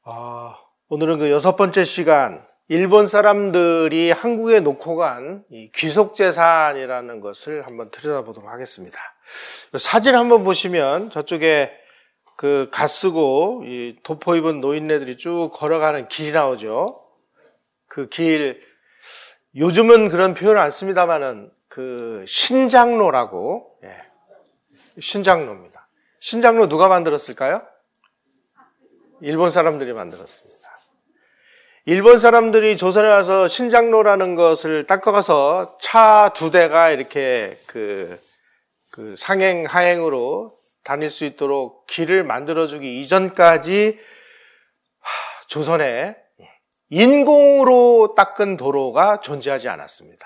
오늘은 그 6번째 시간, 일본 사람들이 한국에 놓고 간 이 귀속재산이라는 것을 한번 들여다보도록 하겠습니다. 사진 한번 보시면 저쪽에 그 갓쓰고 이 도포 입은 노인네들이 쭉 걸어가는 길이 나오죠. 그 길, 요즘은 그런 표현을 안 씁니다만은 그 신장로라고, 신장로입니다. 신장로 누가 만들었을까요? 일본 사람들이 만들었습니다. 일본 사람들이 조선에 와서 신장로라는 것을 닦아가서 차 2대가 이렇게 그 상행, 하행으로 다닐 수 있도록 길을 만들어주기 이전까지 조선에 인공으로 닦은 도로가 존재하지 않았습니다.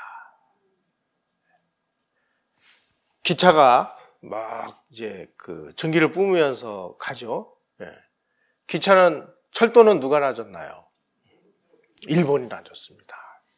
기차가 막 이제 그 전기를 뿜으면서 가죠. 기차는, 철도는 누가 놔줬나요? 일본이 놔줬습니다.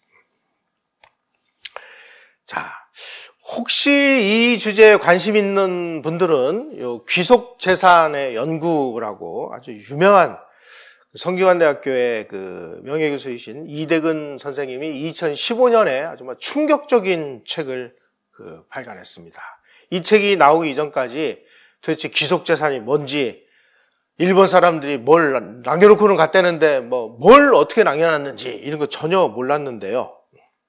자, 혹시 이 주제에 관심 있는 분들은 요 귀속재산의 연구라고 아주 유명한 성균관대학교의 그 명예교수이신 이대근 선생님이 2015년에 아주 충격적인 책을 발간했습니다. 이 책이 나오기 이전까지 도대체 귀속재산이 뭔지, 일본 사람들이 뭘 남겨놓고는 갔다는데 뭘 어떻게 남겨놨는지 이런 거 전혀 몰랐는데요.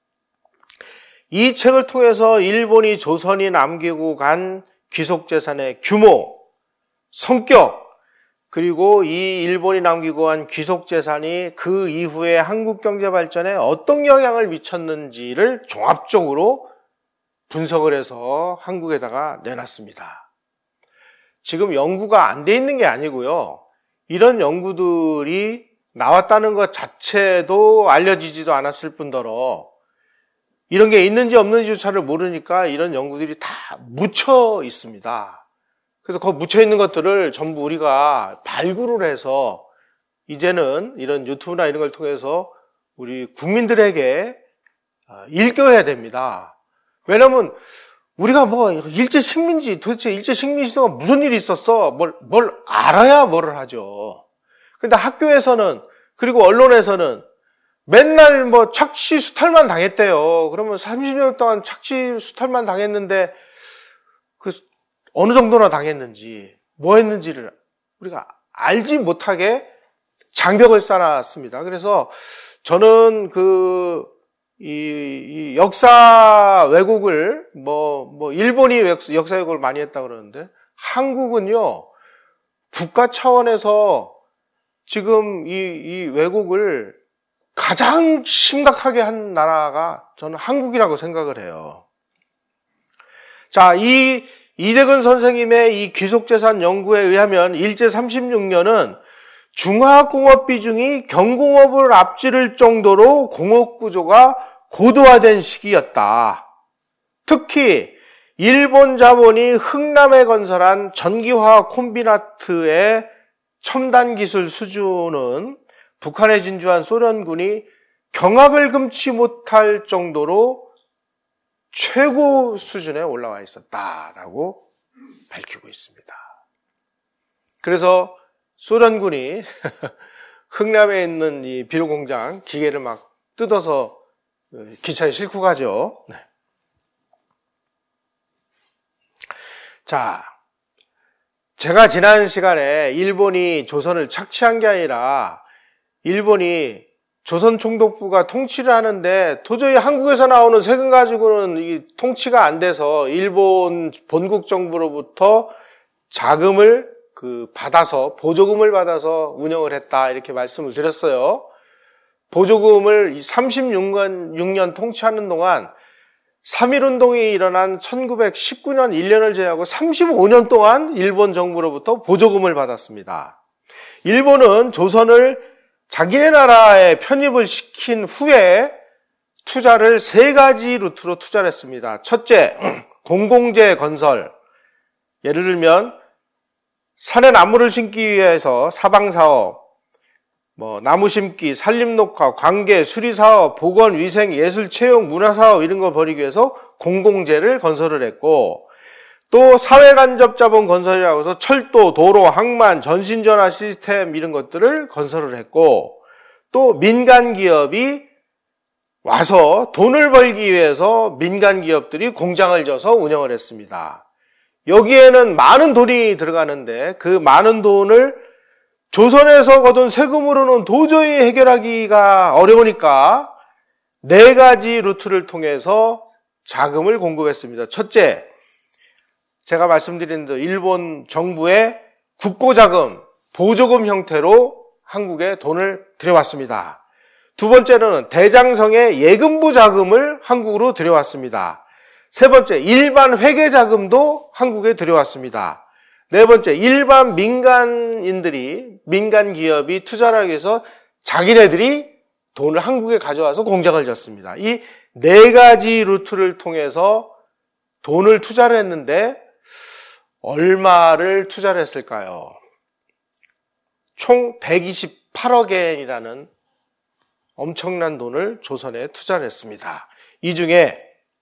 이 책을 통해서 일본이 조선이 남기고 간 귀속재산의 규모, 성격, 그리고 이 일본이 남기고 간 귀속재산이 그 이후에 한국 경제 발전에 어떤 영향을 미쳤는지를 종합적으로 분석을 해서 한국에다가 내놨습니다. 지금 연구가 안 돼 있는 게 아니고요. 이런 연구들이 나왔다는 것 자체도 알려지지도 않았을 뿐더러 이런 게 있는지 없는지조차를 모르니까 이런 연구들이 다 묻혀 있습니다. 그래서 그 묻혀 있는 것들을 전부 우리가 발굴을 해서 이제는 이런 유튜브나 이런 걸 통해서 우리 국민들에게 일깨워야 됩니다. 왜냐하면 우리가 일제 식민지, 도대체 일제 식민지가 무슨 일이 있었어? 뭘 알아야 뭐를 하죠. 근데 학교에서는, 그리고 언론에서는 맨날 착취 수탈만 당했대요. 그러면 30년 동안 착취 수탈만 당했는데, 어느 정도나 당했는지, 뭐 했는지를 우리가 알지 못하게 장벽을 쌓아놨습니다. 그래서 저는 이 역사 왜곡을 일본이 역사 왜곡을 많이 했다 그러는데 한국은요 국가 차원에서 지금 이 왜곡을 가장 심각하게 한 나라가 저는 한국이라고 생각을 해요. 자, 이 이대근 선생님의 이 귀속재산 연구에 의하면 일제 36년은 중화공업 비중이 경공업을 앞지를 정도로 공업구조가 고도화된 시기였다. 특히 일본 자본이 흥남에 건설한 전기화학 콤비나트의 첨단 기술 수준은 북한에 진주한 소련군이 경악을 금치 못할 정도로 최고 수준에 올라와 있었다라고 밝히고 있습니다. 그래서 소련군이 흥남에 있는 이 비료공장 기계를 막 뜯어서 기차에 싣고 가죠. 자, 제가 지난 시간에 일본이 조선을 착취한 게 아니라 일본이 조선 총독부가 통치를 하는데 도저히 한국에서 나오는 세금 가지고는 이 통치가 안 돼서 일본 본국 정부로부터 자금을 보조금을 받아서 운영을 했다. 이렇게 말씀을 드렸어요. 보조금을 36년 통치하는 동안 3.1운동이 일어난 1919년 1년을 제외하고 35년 동안 일본 정부로부터 보조금을 받았습니다. 일본은 조선을 자기네 나라에 편입을 시킨 후에 투자를 3가지 루트로 투자를 했습니다. 첫째, 공공재 건설. 예를 들면 산에 나무를 심기 위해서 사방사업, 나무 심기, 산림녹화, 관계, 수리사업, 보건, 위생, 예술, 체육, 문화사업 이런 거 벌이기 위해서 공공재를 건설을 했고, 또 사회간접자본 건설이라고 해서 철도, 도로, 항만, 전신전화 시스템 이런 것들을 건설을 했고, 또 민간기업이 와서 돈을 벌기 위해서 민간기업들이 공장을 져서 운영을 했습니다. 여기에는 많은 돈이 들어가는데 그 많은 돈을 조선에서 거둔 세금으로는 도저히 해결하기가 어려우니까 4가지 루트를 통해서 자금을 공급했습니다. 첫째, 제가 말씀드린 대로 일본 정부의 국고자금, 보조금 형태로 한국에 돈을 들여왔습니다. 두 번째로는 대장성의 예금부 자금을 한국으로 들여왔습니다. 세 번째, 일반 회계자금도 한국에 들여왔습니다. 네 번째, 일반 민간인들이, 민간기업이 투자를 하기 위해서 자기네들이 돈을 한국에 가져와서 공장을 졌습니다. 이 4가지 루트를 통해서 돈을 투자를 했는데 얼마를 투자를 했을까요? 총 128억 엔이라는 엄청난 돈을 조선에 투자를 했습니다. 이 중에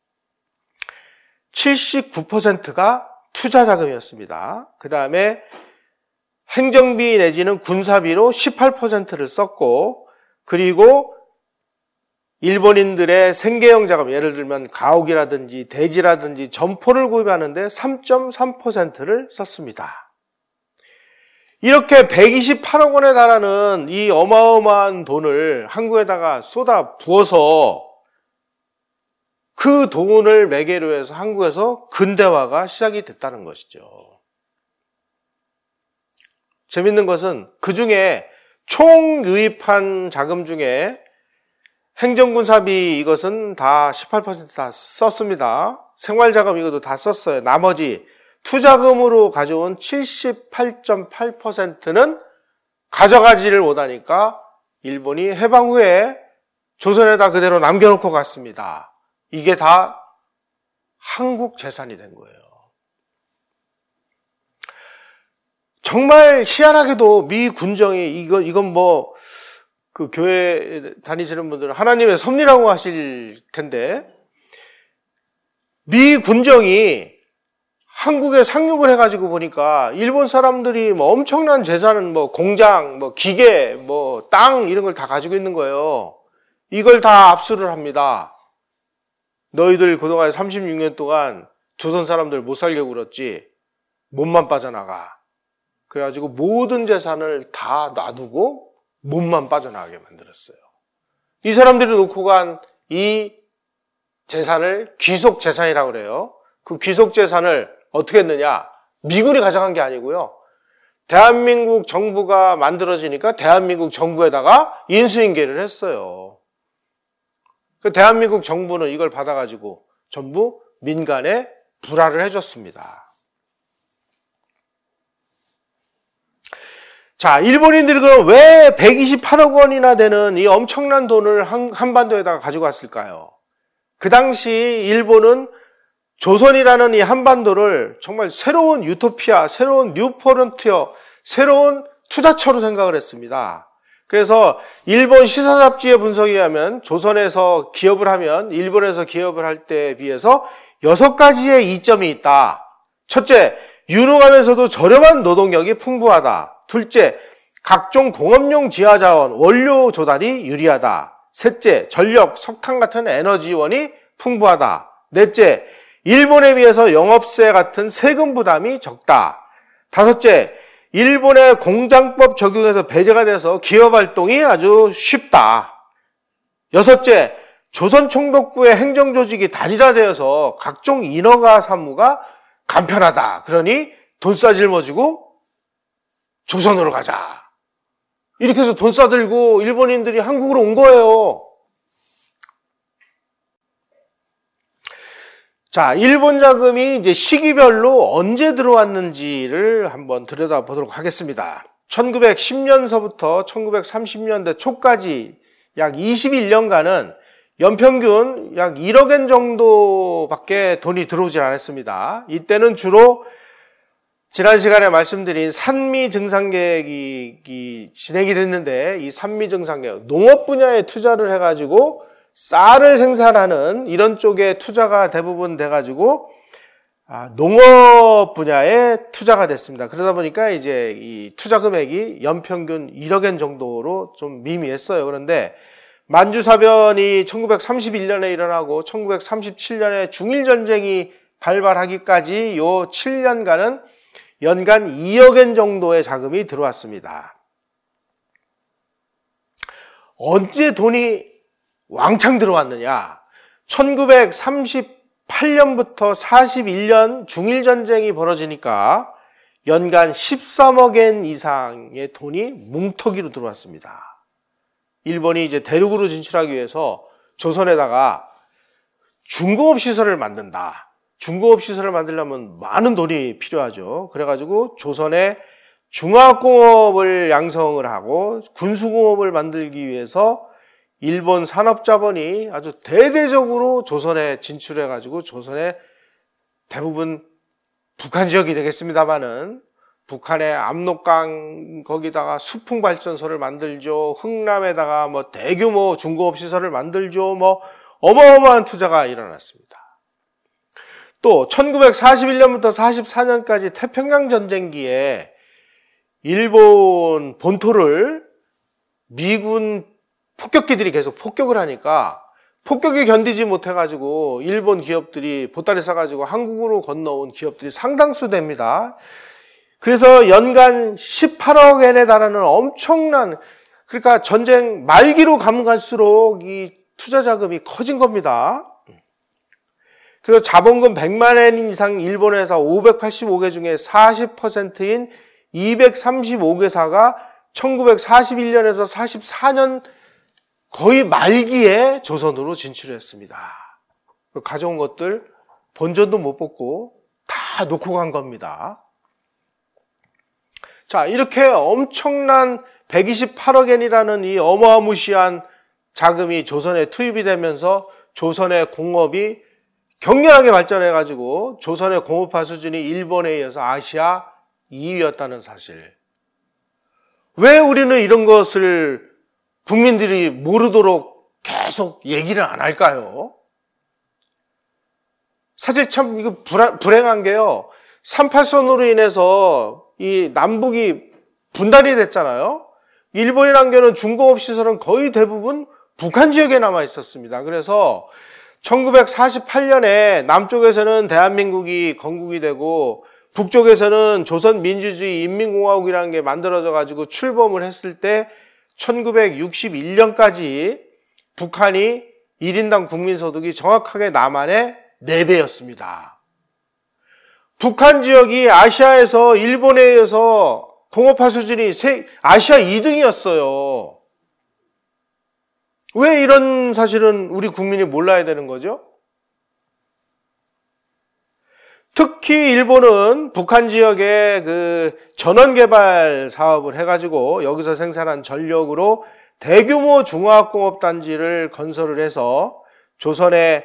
79%가 투자 자금이었습니다. 그 다음에 행정비 내지는 군사비로 18%를 썼고, 그리고 일본인들의 생계형 자금, 예를 들면 가옥이라든지 대지라든지 점포를 구입하는데 3.3%를 썼습니다. 이렇게 128억 원에 달하는 이 어마어마한 돈을 한국에다가 쏟아 부어서 그 돈을 매개로 해서 한국에서 근대화가 시작이 됐다는 것이죠. 재밌는 것은 그 중에 총 유입한 자금 중에 행정군사비 이것은 다 18% 다 썼습니다. 생활자금 이것도 다 썼어요. 나머지 투자금으로 가져온 78.8%는 가져가지를 못하니까 일본이 해방 후에 조선에다 그대로 남겨놓고 갔습니다. 이게 다 한국 재산이 된 거예요. 정말 희한하게도 미 군정이 이건 뭐 그 교회 다니시는 분들은 하나님의 섭리라고 하실 텐데, 미 군정이 한국에 상륙을 해가지고 보니까 일본 사람들이 뭐 엄청난 재산은 뭐 공장, 뭐 기계, 뭐 땅 이런 걸 다 가지고 있는 거예요. 이걸 다 압수를 합니다. 너희들 그동안 36년 동안 조선 사람들 못 살게 굴었지. 몸만 빠져나가. 그래가지고 모든 재산을 다 놔두고 몸만 빠져나가게 만들었어요. 이 사람들이 놓고 간 이 재산을 귀속 재산이라고 그래요. 그 귀속 재산을 어떻게 했느냐? 미군이 가져간 게 아니고요. 대한민국 정부가 만들어지니까 대한민국 정부에다가 인수인계를 했어요. 그 대한민국 정부는 이걸 받아가지고 전부 민간에 불화를 해줬습니다. 자, 일본인들이 그럼 왜 128억 원이나 되는 이 엄청난 돈을 한반도에다가 가지고 왔을까요? 그 당시 일본은 조선이라는 이 한반도를 정말 새로운 유토피아, 새로운 뉴프론티어, 새로운 투자처로 생각을 했습니다. 그래서 일본 시사 잡지의 분석에 의하면 조선에서 기업을 하면 일본에서 기업을 할 때에 비해서 6가지의 이점이 있다. 첫째, 유능하면서도 저렴한 노동력이 풍부하다. 둘째, 각종 공업용 지하자원, 원료 조달이 유리하다. 셋째, 전력, 석탄 같은 에너지원이 풍부하다. 넷째, 일본에 비해서 영업세 같은 세금 부담이 적다. 다섯째, 일본의 공장법 적용에서 배제가 돼서 기업 활동이 아주 쉽다. 여섯째, 조선 총독부의 행정조직이 단일화되어서 각종 인허가 사무가 간편하다. 그러니 돈 싸질머지고 조선으로 가자. 이렇게 해서 돈 싸들고 일본인들이 한국으로 온 거예요. 자, 일본 자금이 이제 시기별로 언제 들어왔는지를 한번 들여다보도록 하겠습니다. 1910년서부터 1930년대 초까지 약 21년간은 연평균 약 1억 엔 정도밖에 돈이 들어오질 않았습니다. 이때는 주로 지난 시간에 말씀드린 산미 증산계획이 진행이 됐는데, 이 산미 증산계획, 농업 분야에 투자를 해가지고 쌀을 생산하는 이런 쪽에 투자가 대부분 돼가지고 농업 분야에 투자가 됐습니다. 그러다 보니까 이제 이 투자 금액이 연평균 1억엔 정도로 좀 미미했어요. 그런데 만주사변이 1931년에 일어나고 1937년에 중일전쟁이 발발하기까지 요 7년간은 연간 2억엔 정도의 자금이 들어왔습니다. 언제 돈이 왕창 들어왔느냐? 1938년부터 41년 중일전쟁이 벌어지니까 연간 13억엔 이상의 돈이 뭉터기로 들어왔습니다. 일본이 이제 대륙으로 진출하기 위해서 조선에다가 중공업 시설을 만든다. 중공업 시설을 만들려면 많은 돈이 필요하죠. 그래가지고 조선에 중화공업을 양성을 하고 군수공업을 만들기 위해서 일본 산업자본이 아주 대대적으로 조선에 진출해가지고 조선의 대부분 북한 지역이 되겠습니다만은 북한의 압록강 거기다가 수풍발전소를 만들죠. 흥남에다가 뭐 대규모 중공업 시설을 만들죠. 뭐 어마어마한 투자가 일어났습니다. 또 1941년부터 44년까지 태평양 전쟁기에 일본 본토를 미군 폭격기들이 계속 폭격을 하니까 폭격에 견디지 못해가지고 일본 기업들이 보따리 싸가지고 한국으로 건너온 기업들이 상당수 됩니다. 그래서 연간 18억엔에 달하는 엄청난, 그러니까 전쟁 말기로 가면 갈수록 이 투자 자금이 커진 겁니다. 그래서 자본금 100만엔 이상 일본 회사 585개 중에 40%인 235개사가 1941년에서 44년 거의 말기에 조선으로 진출했습니다. 가져온 것들 본전도 못 뽑고 다 놓고 간 겁니다. 자, 이렇게 엄청난 128억엔이라는 이 어마무시한 자금이 조선에 투입이 되면서 조선의 공업이 격렬하게 발전해가지고 조선의 공업화 수준이 일본에 이어서 아시아 2위였다는 사실. 왜 우리는 이런 것을 국민들이 모르도록 계속 얘기를 안 할까요? 사실 참 이거 불행한 게요. 38선으로 인해서 이 남북이 분단이 됐잖아요. 일본이란 게는 중공업 시설은 거의 대부분 북한 지역에 남아 있었습니다. 그래서 1948년에 남쪽에서는 대한민국이 건국이 되고 북쪽에서는 조선민주주의 인민공화국이라는 게 만들어져 가지고 출범을 했을 때 1961년까지 북한이 1인당 국민소득이 정확하게 남한의 4배였습니다. 북한 지역이 아시아에서 일본에 의해서 공업화 수준이 아시아 2등이었어요. 왜 이런 사실은 우리 국민이 몰라야 되는 거죠? 특히 일본은 북한 지역에 그 전원개발 사업을 해가지고 여기서 생산한 전력으로 대규모 중화학공업단지를 건설을 해서 조선의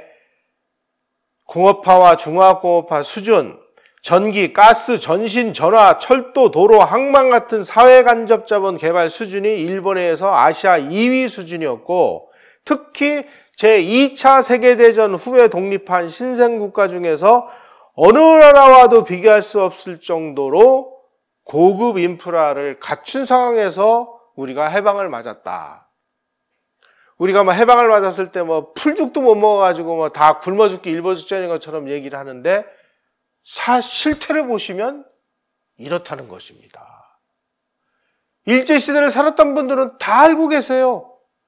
공업화와 중화학공업화 수준, 전기, 가스, 전신, 전화, 철도, 도로, 항만 같은 사회간접자본 개발 수준이 일본에 의해서 아시아 2위 수준이었고, 특히 제2차 세계대전 후에 독립한 신생국가 중에서 어느 나라와도 비교할 수 없을 정도로 고급 인프라를 갖춘 상황에서 우리가 해방을 맞았다. 우리가 뭐 해방을 맞았을 때 뭐 풀죽도 못 먹어가지고 뭐 다 굶어 죽기 일보 직전인 것처럼 얘기를 하는데 실태를 보시면 이렇다는 것입니다. 일제시대를 살았던 분들은 다 알고 계세요.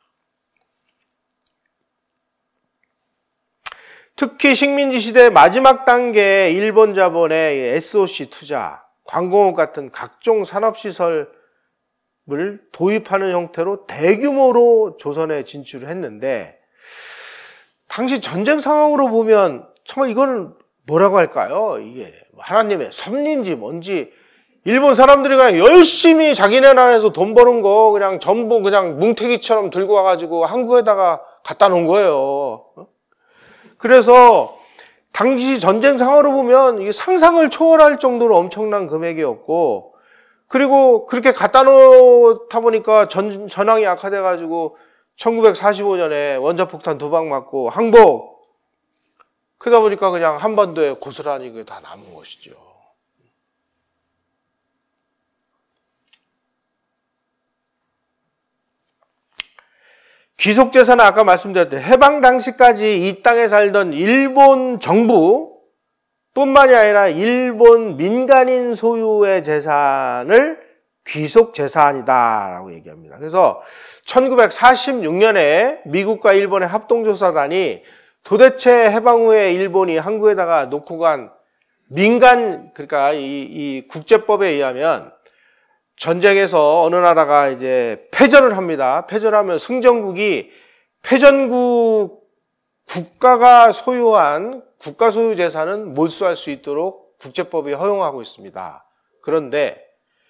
특히 식민지 시대 마지막 단계 일본 자본의 SOC 투자, 광공업 같은 각종 산업시설을 도입하는 형태로 대규모로 조선에 진출을 했는데, 당시 전쟁 상황으로 보면 정말 이거는 뭐라고 할까요? 이게 하나님의 섭리인지 뭔지, 일본 사람들이 그냥 열심히 자기네 나라에서 돈 버는 거 그냥 전부 그냥 뭉태기처럼 들고 와가지고 한국에다가 갖다 놓은 거예요. 그래서 당시 전쟁 상황으로 보면 이게 상상을 초월할 정도로 엄청난 금액이었고, 그리고 그렇게 갖다 놓다 보니까 전황이 악화돼가지고 1945년에 원자폭탄 2방 맞고 항복, 그러다 보니까 그냥 한반도에 고스란히 그게 다 남은 것이죠. 귀속재산은 아까 말씀드렸듯이 해방 당시까지 이 땅에 살던 일본 정부 뿐만이 아니라 일본 민간인 소유의 재산을 귀속재산이다라고 얘기합니다. 그래서 1946년에 미국과 일본의 합동조사단이 도대체 해방 후에 일본이 한국에다가 놓고 간 민간, 그러니까 이 국제법에 의하면 전쟁에서 어느 나라가 이제 패전을 합니다. 패전하면 승전국이 패전국 국가가 소유한 국가 소유 재산은 몰수할 수 있도록 국제법이 허용하고 있습니다. 그런데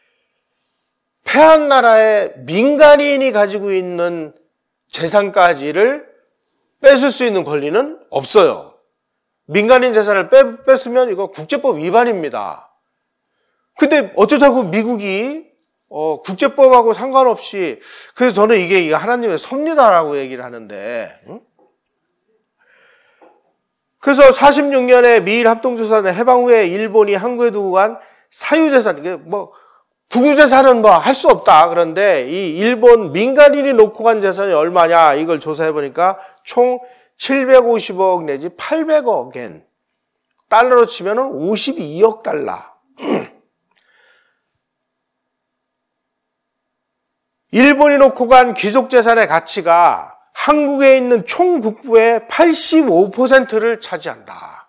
패한 나라의 민간인이 가지고 있는 재산까지를 뺏을 수 있는 권리는 없어요. 민간인 재산을 뺐으면 이거 국제법 위반입니다. 근데 어쩌자고 미국이 국제법하고 상관없이, 그래서 저는 이게 하나님의 섭리다라고 얘기를 하는데, 그래서 46년에 미일 합동조사단 해방 후에 일본이 한국에 두고 간 사유재산, 이게 국유재산은 할 수 없다. 그런데 이 일본 민간인이 놓고 간 재산이 얼마냐, 이걸 조사해보니까 총 750억 내지 800억 엔, 달러로 치면은 52억 달러. 일본이 놓고 간 귀속재산의 가치가 한국에 있는 총 국부의 85%를 차지한다.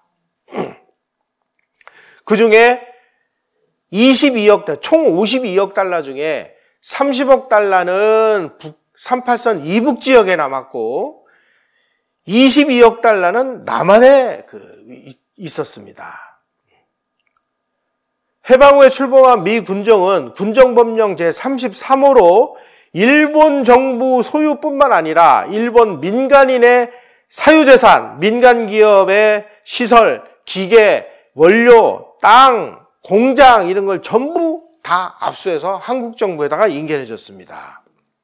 그 중에 22억 달러, 총 52억 달러 중에 30억 달러는 38선 이북 지역에 남았고 22억 달러는 남한에 있었습니다. 해방 후에 출범한 미 군정은 군정법령 제33호로 일본 정부 소유뿐만 아니라 일본 민간인의 사유재산, 민간기업의 시설, 기계, 원료, 땅, 공장 이런 걸 전부 다 압수해서 한국 정부에다가 인계해줬습니다.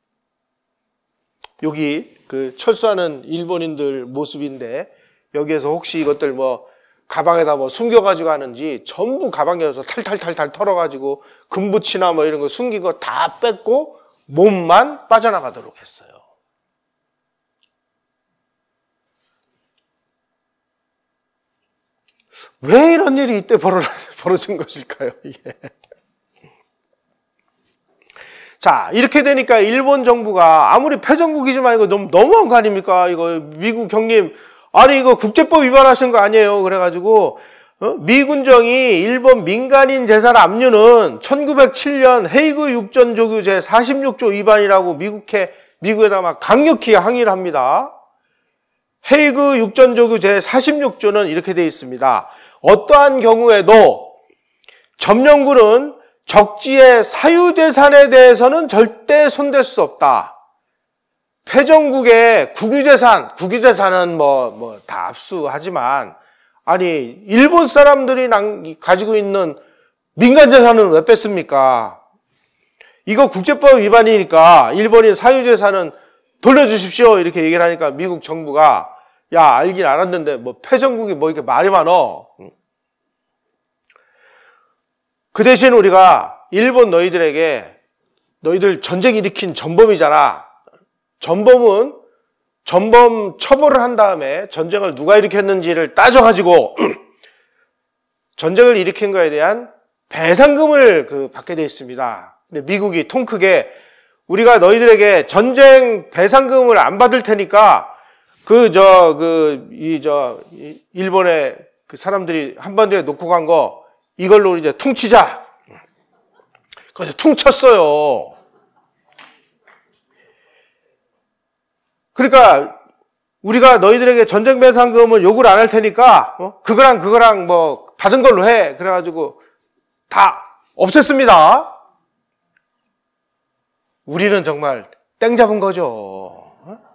여기 철수하는 일본인들 모습인데 여기에서 혹시 이것들 가방에다 숨겨가지고 하는지 전부 가방에서 탈탈탈탈 털어가지고 금붙이나 이런 거 숨긴 거 다 뺐고 몸만 빠져나가도록 했어요. 왜 이런 일이 이때 벌어진 것일까요, 이게? 자, 이렇게 되니까 일본 정부가 아무리 패전국이지만 이거 너무한 거 아닙니까? 이거 미국 경님, 아니 이거 국제법 위반하신 거 아니에요? 그래가지고 미군정이 일본 민간인 재산 압류는 1907년 헤이그 육전조규 제46조 위반이라고 미국에다 막 강력히 항의를 합니다. 헤이그 육전조규 제46조는 이렇게 되어 있습니다. 어떠한 경우에도 점령군은 적지의 사유재산에 대해서는 절대 손댈 수 없다. 패전국의 국유재산은 다 압수하지만, 아니, 일본 사람들이 가지고 있는 민간재산은 왜 뺐습니까? 이거 국제법 위반이니까 일본인 사유재산은 돌려주십시오. 이렇게 얘기를 하니까 미국 정부가, 야, 알긴 알았는데, 패전국이 이렇게 말이 많어. 그 대신 우리가 일본 너희들 전쟁 일으킨 전범이잖아. 전범은 전범 처벌을 한 다음에 전쟁을 누가 일으켰는지를 따져가지고 전쟁을 일으킨 거에 대한 배상금을 받게 되어 있습니다. 근데 미국이 통 크게 우리가 너희들에게 전쟁 배상금을 안 받을 테니까 일본의 사람들이 한반도에 놓고 간 거 이걸로 이제 퉁치자. 그래서 퉁쳤어요. 그러니까 우리가 너희들에게 전쟁 배상금을 요구를 안 할 테니까 그거랑 받은 걸로 해. 그래가지고 다 없앴습니다. 우리는 정말 땡 잡은 거죠.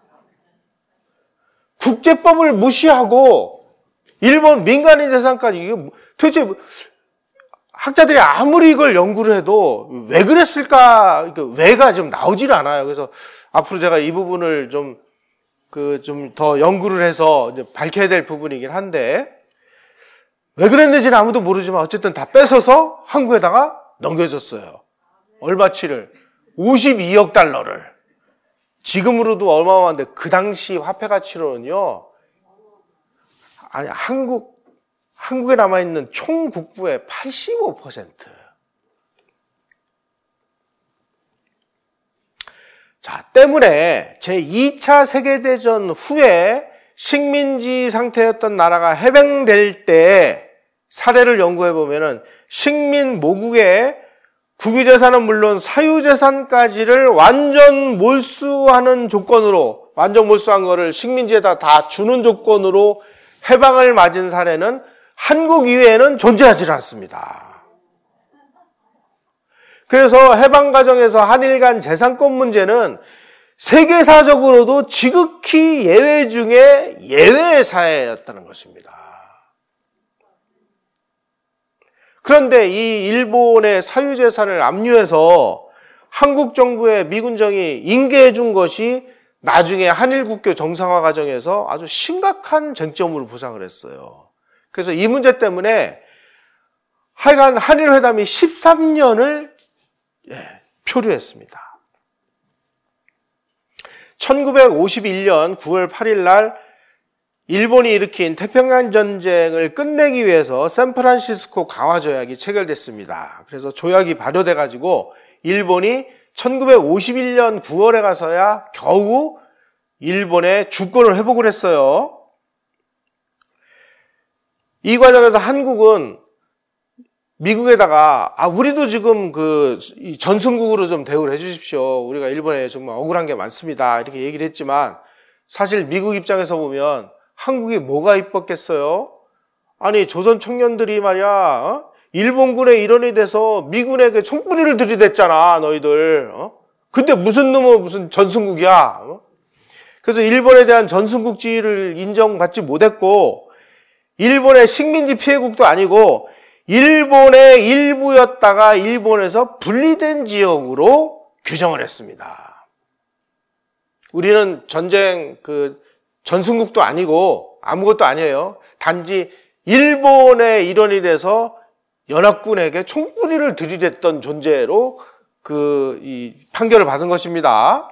국제법을 무시하고 일본 민간인 재산까지 이게 도대체 학자들이 아무리 이걸 연구를 해도 왜 그랬을까? 왜가 좀 나오질 않아요. 그래서 앞으로 제가 이 부분을 좀 더 연구를 해서 이제 밝혀야 될 부분이긴 한데, 왜 그랬는지는 아무도 모르지만 어쨌든 다 뺏어서 한국에다가 넘겨줬어요. 얼마치를? 52억 달러를. 지금으로도 어마어마한데 그 당시 화폐 가치로는요. 아니 한국에 남아있는 총 국부의 85%. 자, 때문에 제2차 세계대전 후에 식민지 상태였던 나라가 해방될 때 사례를 연구해 보면은 식민 모국의 국유재산은 물론 사유재산까지를 완전 몰수하는 조건으로, 완전 몰수한 거를 식민지에다 다 주는 조건으로 해방을 맞은 사례는 한국 이외에는 존재하지 않습니다. 그래서 해방 과정에서 한일 간 재산권 문제는 세계사적으로도 지극히 예외 중에 예외의 사회였다는 것입니다. 그런데 이 일본의 사유재산을 압류해서 한국 정부의 미군정이 인계해 준 것이 나중에 한일국교 정상화 과정에서 아주 심각한 쟁점으로 부상을 했어요. 그래서 이 문제 때문에 하여간 한일회담이 13년을 표류했습니다. 1951년 9월 8일 날 일본이 일으킨 태평양 전쟁을 끝내기 위해서 샌프란시스코 강화 조약이 체결됐습니다. 그래서 조약이 발효돼 가지고 일본이 1951년 9월에 가서야 겨우 일본의 주권을 회복을 했어요. 이 과정에서 한국은 미국에다가 우리도 지금 그 전승국으로 좀 대우를 해 주십시오. 우리가 일본에 정말 억울한 게 많습니다. 이렇게 얘기를 했지만 사실 미국 입장에서 보면 한국이 뭐가 이뻤겠어요? 아니 조선 청년들이 말이야 일본군의 일원이 돼서 미군에게 총뿌리를 들이댔잖아 너희들. 근데 무슨 놈은 무슨 전승국이야. 그래서 일본에 대한 전승국 지위를 인정받지 못했고 일본의 식민지 피해국도 아니고 일본의 일부였다가 일본에서 분리된 지역으로 규정을 했습니다. 우리는 전쟁 전승국도 아니고 아무것도 아니에요. 단지 일본의 일원이 돼서 연합군에게 총뿌리를 들이댔던 존재로 이 판결을 받은 것입니다.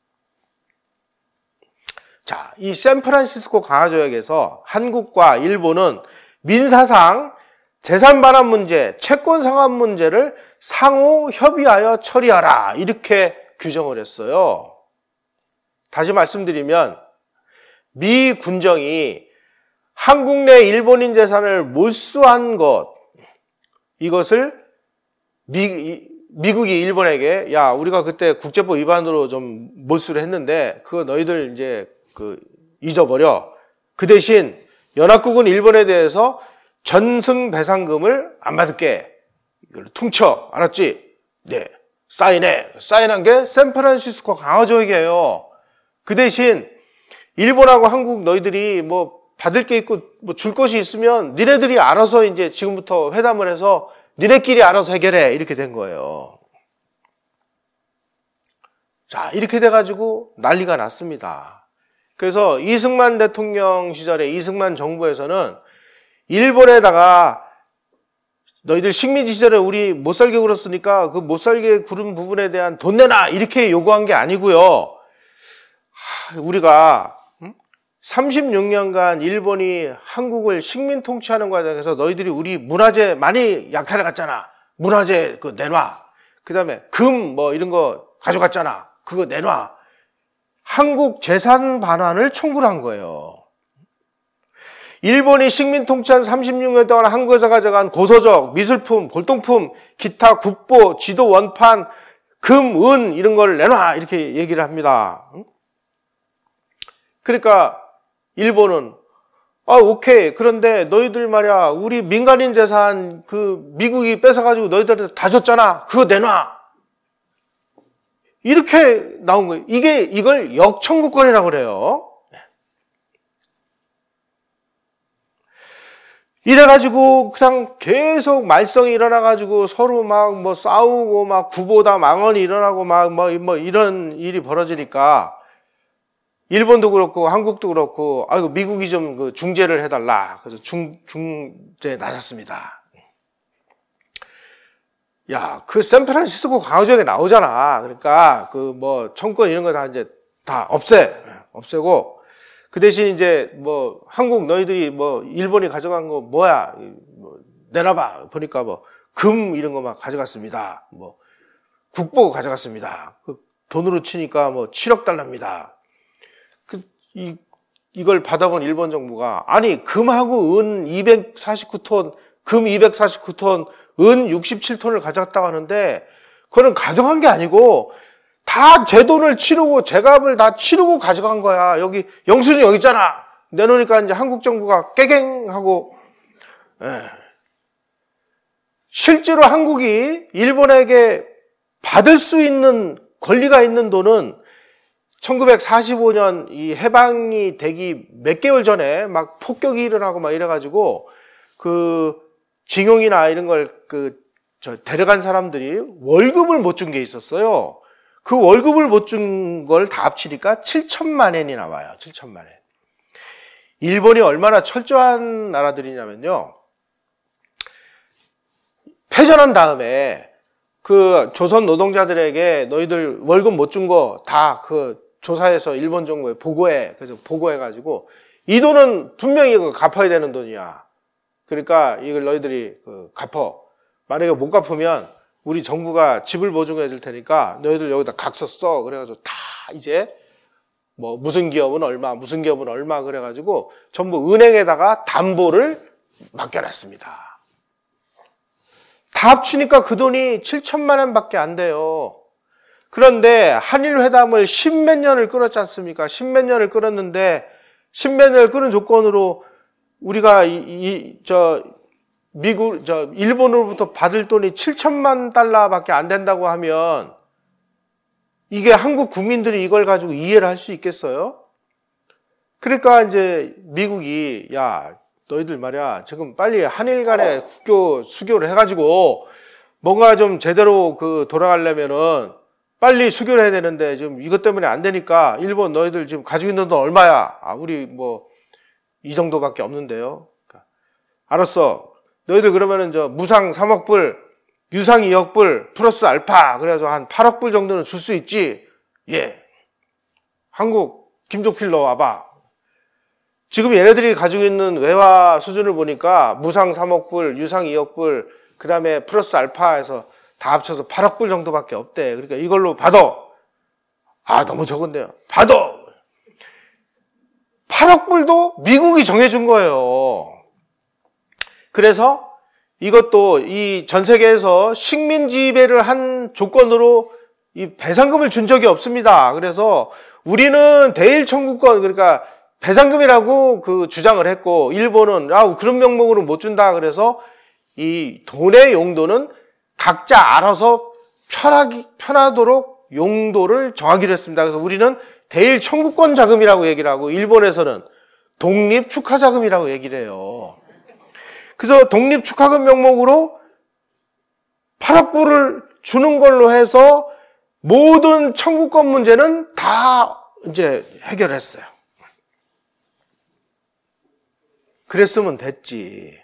자, 이 샌프란시스코 강화조약에서 한국과 일본은 민사상 재산 반환 문제, 채권 상환 문제를 상호 협의하여 처리하라 이렇게 규정을 했어요. 다시 말씀드리면 미 군정이 한국 내 일본인 재산을 몰수한 것, 이것을 미국이 일본에게 야 우리가 그때 국제법 위반으로 좀 몰수를 했는데 그거 너희들 이제 잊어버려. 그 대신 연합국은 일본에 대해서 전승 배상금을 안 받을게. 이걸 퉁쳐. 알았지? 네. 사인해. 사인한 게 샌프란시스코 강화조약이에요. 그 대신 일본하고 한국 너희들이 뭐 받을 게 있고 뭐 줄 것이 있으면 니네들이 알아서 이제 지금부터 회담을 해서 니네끼리 알아서 해결해. 이렇게 된 거예요. 자, 이렇게 돼가지고 난리가 났습니다. 그래서 이승만 대통령 시절에 이승만 정부에서는 일본에다가 너희들 식민지 시절에 우리 못 살게 굴었으니까 그 못 살게 굴은 부분에 대한 돈 내놔 이렇게 요구한 게 아니고요. 우리가 36년간 일본이 한국을 식민 통치하는 과정에서 너희들이 우리 문화재 많이 약탈해 갔잖아. 문화재 그거 내놔. 그 다음에 금 뭐 이런 거 가져갔잖아. 그거 내놔. 한국 재산 반환을 청구를 한 거예요. 일본이 식민 통치한 36년 동안 한국에서 가져간 고서적, 미술품, 골동품, 기타 국보, 지도 원판, 금, 은 이런 걸 내놔 이렇게 얘기를 합니다. 그러니까 일본은 오케이. 그런데 너희들 말이야 우리 민간인 재산 미국이 뺏어가지고 너희들한테 다 줬잖아. 그거 내놔. 이렇게 나온 거예요. 이걸 역청구권이라고 그래요. 이래가지고 그냥 계속 말썽이 일어나가지고 서로 막 뭐 싸우고 막 구보다 망언이 일어나고 막 뭐 이런 일이 벌어지니까 일본도 그렇고 한국도 그렇고 아이고 미국이 좀 그 중재를 해달라. 그래서 중재에 나섰습니다. 야, 그 샌프란시스코 강화지역에 나오잖아. 그러니까 그 뭐 청구권 이런 거 다 이제 다 없애고 그 대신 이제 뭐 한국 너희들이 뭐 일본이 가져간 거 뭐야? 뭐 내놔봐. 보니까 뭐 금 이런 거 막 가져갔습니다. 뭐 국보 가져갔습니다. 그 돈으로 치니까 뭐 7억 달러입니다. 이걸 받아본 일본 정부가 아니 금하고 은 249톤, 금 249톤, 은 67톤을 가져갔다고 하는데 그거는 가져간 게 아니고 다 제 돈을 치르고 제값을 다 치르고 가져간 거야. 여기 영수증 여기 있잖아. 내놓으니까 이제 한국 정부가 깨갱하고 실제로 한국이 일본에게 받을 수 있는 권리가 있는 돈은 1945년 이 해방이 되기 몇 개월 전에 막 폭격이 일어나고 막 이래가지고 그 징용이나 이런 걸 데려간 사람들이 월급을 못 준 게 있었어요. 그 월급을 못 준 걸 다 합치니까 7천만 엔이 나와요. 7천만 엔. 일본이 얼마나 철저한 나라들이냐면요. 패전한 다음에 그 조선 노동자들에게 너희들 월급 못 준 거 다 그 조사해서 일본 정부에 보고해. 그래서 보고해가지고 이 돈은 분명히 이거 갚아야 되는 돈이야. 그러니까 이걸 너희들이 갚어. 만약에 못 갚으면 우리 정부가 집을 보증해 줄 테니까 너희들 여기다 각서 써. 그래가지고 다 이제 뭐 무슨 기업은 얼마, 무슨 기업은 얼마 그래가지고 전부 은행에다가 담보를 맡겨놨습니다. 다 합치니까 그 돈이 7천만 원밖에 안 돼요. 그런데 한일 회담을 10몇 년을 끌었지 않습니까? 10몇 년을 끌었는데 10몇 년을 끌은 조건으로 우리가 일본으로부터 받을 돈이 7천만 달러밖에 안 된다고 하면 이게 한국 국민들이 이걸 가지고 이해를 할 수 있겠어요? 그러니까 이제 미국이 야, 너희들 말이야, 지금 빨리 한일 간에 국교 수교를 해가지고 뭔가 좀 제대로 돌아가려면은 빨리 수교를 해야 되는데 지금 이것 때문에 안 되니까 일본 너희들 지금 가지고 있는 돈 얼마야? 아, 우리 뭐 이 정도밖에 없는데요. 알았어. 너희들 그러면은 무상 3억 불, 유상 2억 불, 플러스 알파. 그래서 한 8억 불 정도는 줄 수 있지. 예. 한국 김종필 너 와봐. 지금 얘네들이 가지고 있는 외화 수준을 보니까 무상 3억 불, 유상 2억 불, 그 다음에 플러스 알파에서 다 합쳐서 8억 불 정도밖에 없대. 그러니까 이걸로 받아. 아, 너무 적은데요. 받아. 8억 불도 미국이 정해준 거예요. 그래서 이것도 이 전 세계에서 식민 지배를 한 조건으로 이 배상금을 준 적이 없습니다. 그래서 우리는 대일 청구권, 그러니까 배상금이라고 주장을 했고, 일본은 그런 명목으로 못 준다. 그래서 이 돈의 용도는 각자 알아서 편하도록 용도를 정하기로 했습니다. 그래서 우리는 대일 청구권 자금이라고 얘기를 하고, 일본에서는 독립 축하 자금이라고 얘기를 해요. 그래서 독립 축하금 명목으로 8억 불을 주는 걸로 해서 모든 청구권 문제는 다 이제 해결했어요. 그랬으면 됐지.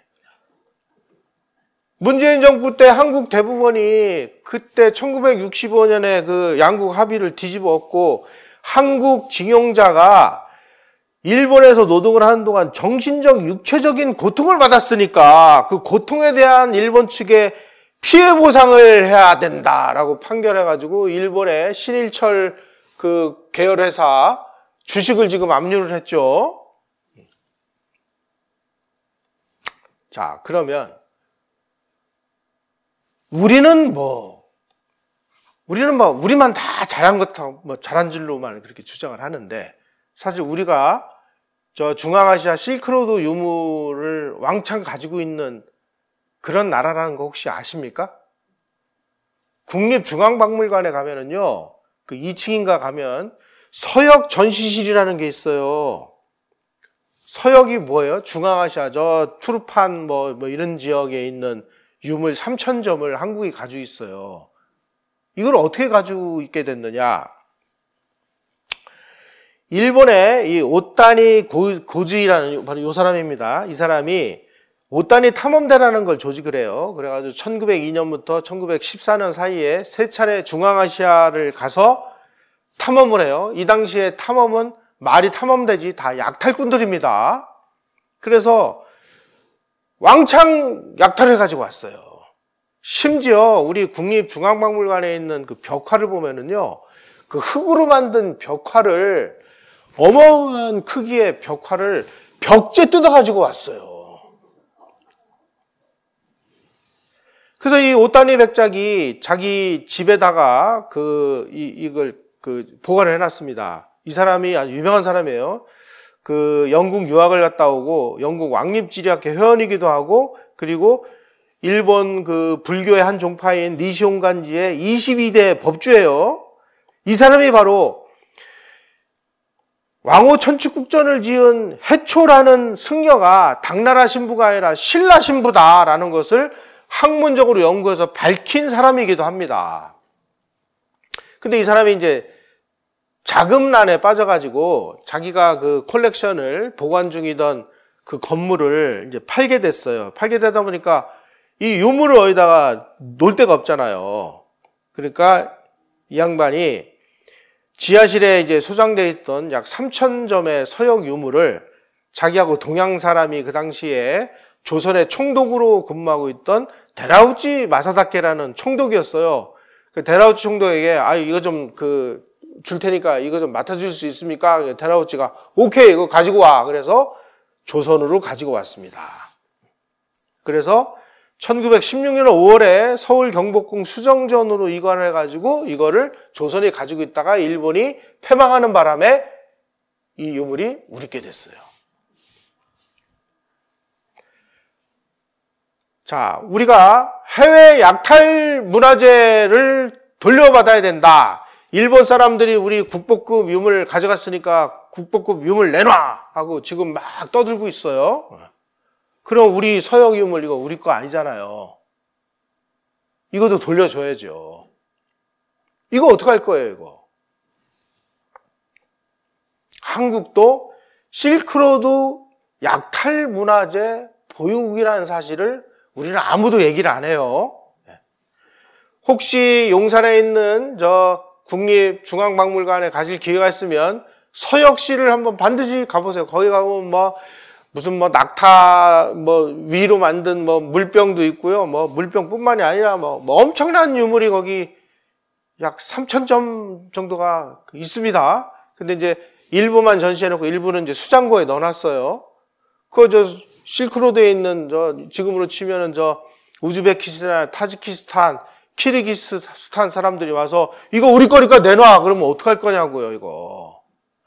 문재인 정부 때 한국 대법원이 그때 1965년에 양국 합의를 뒤집어 엎고 한국 징용자가 일본에서 노동을 하는 동안 정신적, 육체적인 고통을 받았으니까 그 고통에 대한 일본 측의 피해 보상을 해야 된다라고 판결해가지고 일본의 신일철 계열회사 주식을 지금 압류를 했죠. 자, 그러면 우리는 우리만 다 잘한 잘한 줄로만 그렇게 주장을 하는데, 사실 우리가 중앙아시아 실크로드 유물을 왕창 가지고 있는 그런 나라라는 거 혹시 아십니까? 국립중앙박물관에 가면은요, 2층인가 가면 서역 전시실이라는 게 있어요. 서역이 뭐예요? 중앙아시아, 투르판 이런 지역에 있는 유물 3,000점을 한국이 가지고 있어요. 이걸 어떻게 가지고 있게 됐느냐? 일본의 이 오타니 고즈이라는 바로 이 사람입니다. 이 사람이 오타니 탐험대라는 걸 조직을 해요. 그래가지고 1902년부터 1914년 사이에 세 차례 중앙아시아를 가서 탐험을 해요. 이 당시에 탐험은 말이 탐험대지 다 약탈꾼들입니다. 그래서 왕창 약탈을 가지고 왔어요. 심지어 우리 국립중앙박물관에 있는 그 벽화를 보면은요, 그 흙으로 만든 벽화를, 어마어마한 크기의 벽화를 벽제 뜯어가지고 왔어요. 그래서 이 오타니 백작이 자기 집에다가 이걸 보관을 해놨습니다. 이 사람이 아주 유명한 사람이에요. 영국 유학을 갔다 오고, 영국 왕립지리학회 회원이기도 하고, 그리고 일본 불교의 한 종파인 니시온간지의 22대 법주예요. 이 사람이 바로 왕호 천축국전을 지은 해초라는 승려가 당나라 신부가 아니라 신라 신부다라는 것을 학문적으로 연구해서 밝힌 사람이기도 합니다. 근데 이 사람이 이제 자금난에 빠져가지고 자기가 그 콜렉션을 보관 중이던 그 건물을 이제 팔게 됐어요. 팔게 되다 보니까 이 유물을 어디다가 놓을 데가 없잖아요. 그러니까 이 양반이 지하실에 이제 소장되어 있던 약 3,000점의 서역 유물을 자기하고 동양 사람이 그 당시에 조선의 총독으로 근무하고 있던 데라우치 마사다케라는 총독이었어요. 그 데라우치 총독에게 이거 좀 줄 테니까 이거 좀 맡아줄 수 있습니까? 데라우치가 오케이, 이거 가지고 와. 그래서 조선으로 가지고 왔습니다. 그래서 1916년 5월에 서울 경복궁 수정전으로 이관을 해가지고 이거를 조선이 가지고 있다가 일본이 패망하는 바람에 이 유물이 우리께 됐어요. 자, 우리가 해외 약탈 문화재를 돌려받아야 된다. 일본 사람들이 우리 국보급 유물 가져갔으니까 국보급 유물 내놔! 하고 지금 막 떠들고 있어요. 그럼 우리 서역 유물 이거 우리 거 아니잖아요. 이것도 돌려줘야죠. 이거 어떡할 거예요, 이거? 한국도 실크로드 약탈 문화재 보유국이라는 사실을 우리는 아무도 얘기를 안 해요. 혹시 용산에 있는 국립중앙박물관에 가실 기회가 있으면 서역시를 한번 반드시 가보세요. 거기 가보면 무슨 낙타 위로 만든 물병도 있고요. 물병뿐만이 아니라 엄청난 유물이 거기 약 3,000점 정도가 있습니다. 근데 이제 일부만 전시해놓고 일부는 이제 수장고에 넣어놨어요. 실크로드에 있는 지금으로 치면은 우즈베키스탄, 타지키스탄, 키르기스탄 사람들이 와서 이거 우리 거니까 내놔. 그러면 어떡할 거냐고요, 이거.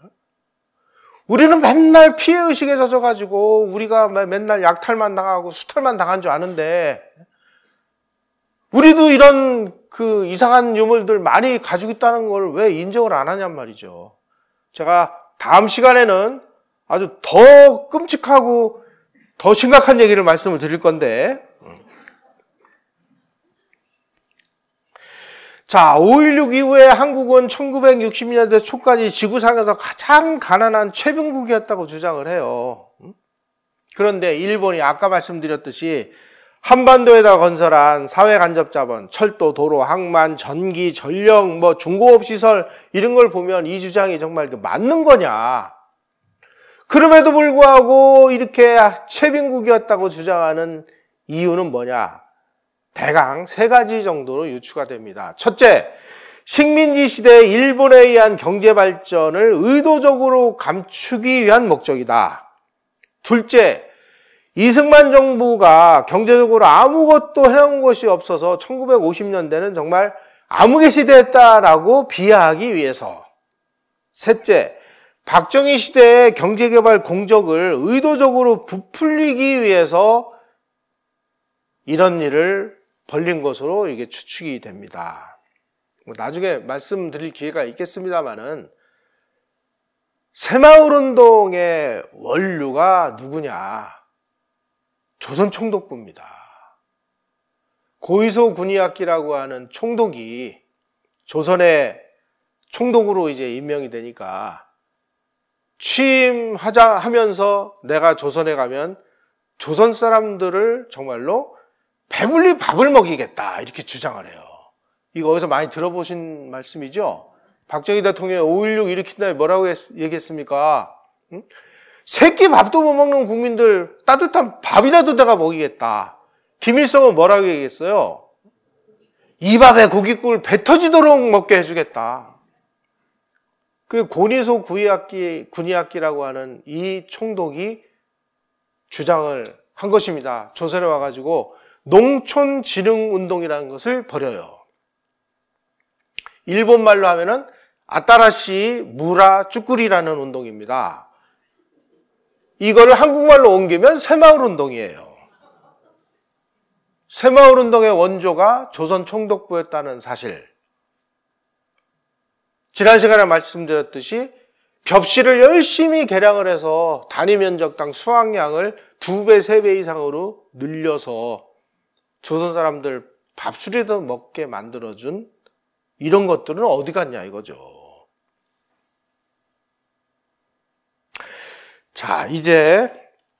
우리는 맨날 피해의식에 젖어가지고 우리가 맨날 약탈만 당하고 수탈만 당한 줄 아는데 우리도 이런 이상한 유물들 많이 가지고 있다는 걸 왜 인정을 안 하냔 말이죠. 제가 다음 시간에는 아주 더 끔찍하고 더 심각한 얘기를 말씀을 드릴 건데, 자, 5.16 이후에 한국은 1960년대 초까지 지구상에서 가장 가난한 최빈국이었다고 주장을 해요. 그런데 일본이 아까 말씀드렸듯이 한반도에다 건설한 사회간접자본, 철도, 도로, 항만, 전기, 전력, 중공업시설 이런 걸 보면 이 주장이 정말 맞는 거냐. 그럼에도 불구하고 이렇게 최빈국이었다고 주장하는 이유는 뭐냐? 대강 세 가지 정도로 유추가 됩니다. 첫째, 식민지 시대의 일본에 의한 경제 발전을 의도적으로 감추기 위한 목적이다. 둘째, 이승만 정부가 경제적으로 아무것도 해놓은 것이 없어서 1950년대는 정말 암흑의 시대였다라고 비하하기 위해서. 셋째, 박정희 시대의 경제개발 공적을 의도적으로 부풀리기 위해서 이런 일을 벌린 것으로 이게 추측이 됩니다. 나중에 말씀드릴 기회가 있겠습니다만은 새마을운동의 원류가 누구냐? 조선총독부입니다. 고이소 군의학기라고 하는 총독이 조선의 총독으로 이제 임명이 되니까 취임하면서 내가 조선에 가면 조선 사람들을 정말로 배불리 밥을 먹이겠다 이렇게 주장을 해요. 이거 어디서 많이 들어보신 말씀이죠? 박정희 대통령이 5.16 일으킨 다음에 뭐라고 얘기했습니까? 응? 새끼 밥도 못 먹는 국민들 따뜻한 밥이라도 내가 먹이겠다. 김일성은 뭐라고 얘기했어요? 이 밥에 고깃국을 배 터지도록 먹게 해주겠다. 그 고니소 군의학기라고 하는 이 총독이 주장을 한 것입니다. 조선에 와가지고 농촌진흥운동이라는 것을 벌여요. 일본 말로 하면은 아따라시 무라 쭈꾸리라는 운동입니다. 이거를 한국말로 옮기면 새마을운동이에요. 새마을운동의 원조가 조선 총독부였다는 사실. 지난 시간에 말씀드렸듯이 벽실을 열심히 개량을 해서 단위 면적당 수확량을 2배, 3배 이상으로 늘려서 조선 사람들 밥술이라도 먹게 만들어준 이런 것들은 어디 갔냐 이거죠. 자, 이제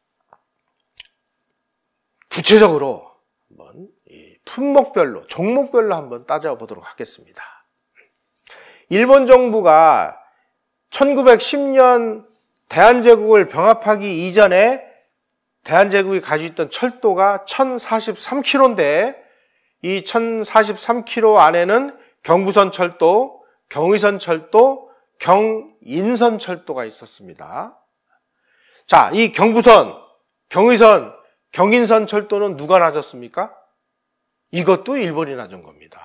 구체적으로 한번 이 품목별로, 종목별로 한번 따져보도록 하겠습니다. 일본 정부가 1910년 대한제국을 병합하기 이전에 대한제국이 가지고 있던 철도가 1043km인데 이 1043km 안에는 경부선 철도, 경의선 철도, 경인선 철도가 있었습니다. 자, 이 경부선, 경의선, 경인선 철도는 누가 놔줬습니까? 이것도 일본이 놔준 겁니다.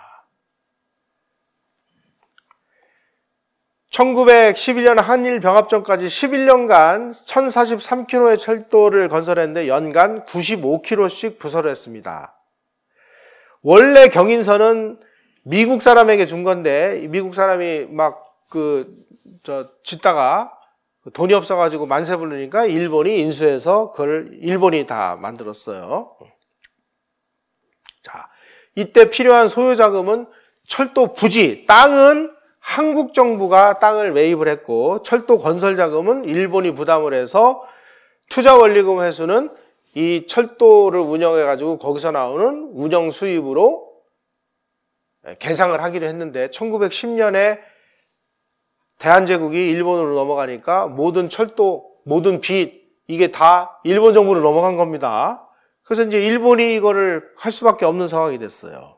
1911년 한일 병합전까지 11년간 1043km의 철도를 건설했는데 연간 95km씩 부설을 했습니다. 원래 경인선은 미국 사람에게 준 건데 미국 사람이 막 짓다가 돈이 없어가지고 만세 부르니까 일본이 인수해서 그걸 일본이 다 만들었어요. 자, 이때 필요한 소요 자금은 철도 부지, 땅은 한국 정부가 땅을 매입을 했고 철도 건설 자금은 일본이 부담을 해서 투자 원리금 회수는 이 철도를 운영해가지고 거기서 나오는 운영 수입으로 계상을 하기로 했는데 1910년에 대한제국이 일본으로 넘어가니까 모든 철도, 모든 빚 이게 다 일본 정부로 넘어간 겁니다. 그래서 이제 일본이 이거를 할 수밖에 없는 상황이 됐어요.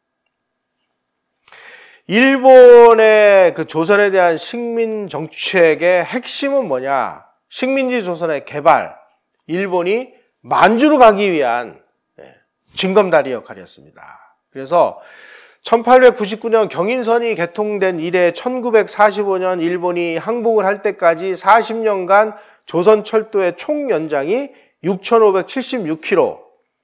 일본의 그 조선에 대한 식민 정책의 핵심은 뭐냐? 식민지 조선의 개발, 일본이 만주로 가기 위한 징검다리 역할이었습니다. 그래서 1899년 경인선이 개통된 이래 1945년 일본이 항복을 할 때까지 40년간 조선 철도의 총 연장이 6,576km,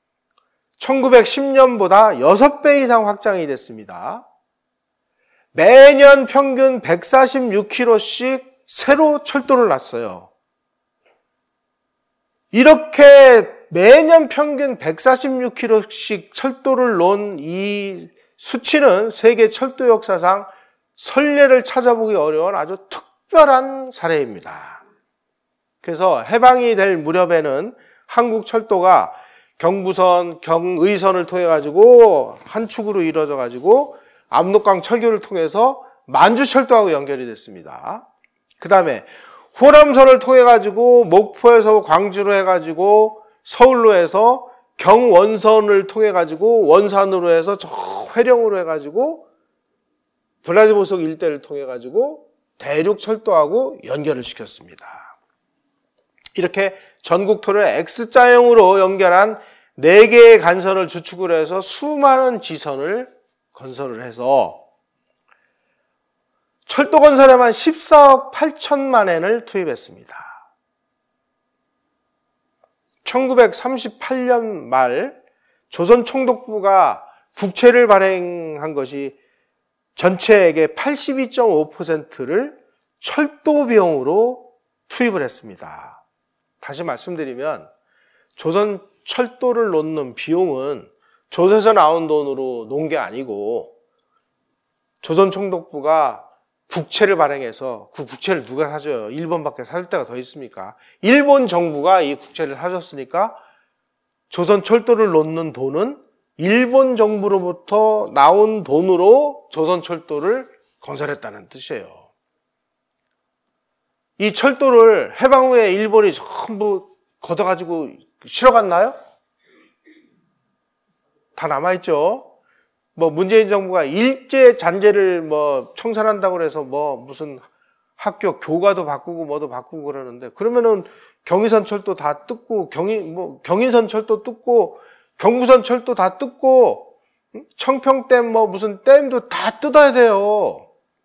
1910년보다 6배 이상 확장이 됐습니다. 매년 평균 146km씩 새로 철도를 놨어요. 이렇게 매년 평균 146km씩 철도를 놓은 이 수치는 세계 철도 역사상 선례를 찾아보기 어려운 아주 특별한 사례입니다. 그래서 해방이 될 무렵에는 한국 철도가 경부선, 경의선을 통해 가지고 한 축으로 이루어져 가지고 압록강 철교를 통해서 만주철도하고 연결이 됐습니다. 그 다음에 호남선을 통해 가지고 목포에서 광주로 해가지고 서울로 해서 경원선을 통해 가지고 원산으로 해서 저 회령으로 해가지고 블라디보스토크 일대를 통해 가지고 대륙철도하고 연결을 시켰습니다. 이렇게 전국 토를 X자형으로 연결한 4개의 간선을 주축으로 해서 수많은 지선을 건설을 해서 철도 건설에만 14억 8천만 엔을 투입했습니다. 1938년 말 조선 총독부가 국채를 발행한 것이 전체액의 82.5%를 철도 비용으로 투입을 했습니다. 다시 말씀드리면 조선 철도를 놓는 비용은 조선에서 나온 돈으로 놓은 게 아니고 조선 총독부가 국채를 발행해서 그 국채를 누가 사줘요? 일본밖에 사줄 데가 더 있습니까? 일본 정부가 이 국채를 사줬으니까 조선 철도를 놓는 돈은 일본 정부로부터 나온 돈으로 조선 철도를 건설했다는 뜻이에요. 이 철도를 해방 후에 일본이 전부 걷어가지고 실어갔나요? 다 남아있죠. 문재인 정부가 일제 잔재를 청산한다고 해서 무슨 학교 교과도 바꾸고 뭐도 바꾸고 그러는데, 그러면은 경의선 철도 다 뜯고 경인선 철도 뜯고 경부선 철도 다 뜯고 청평댐 무슨 댐도 다 뜯어야 돼요.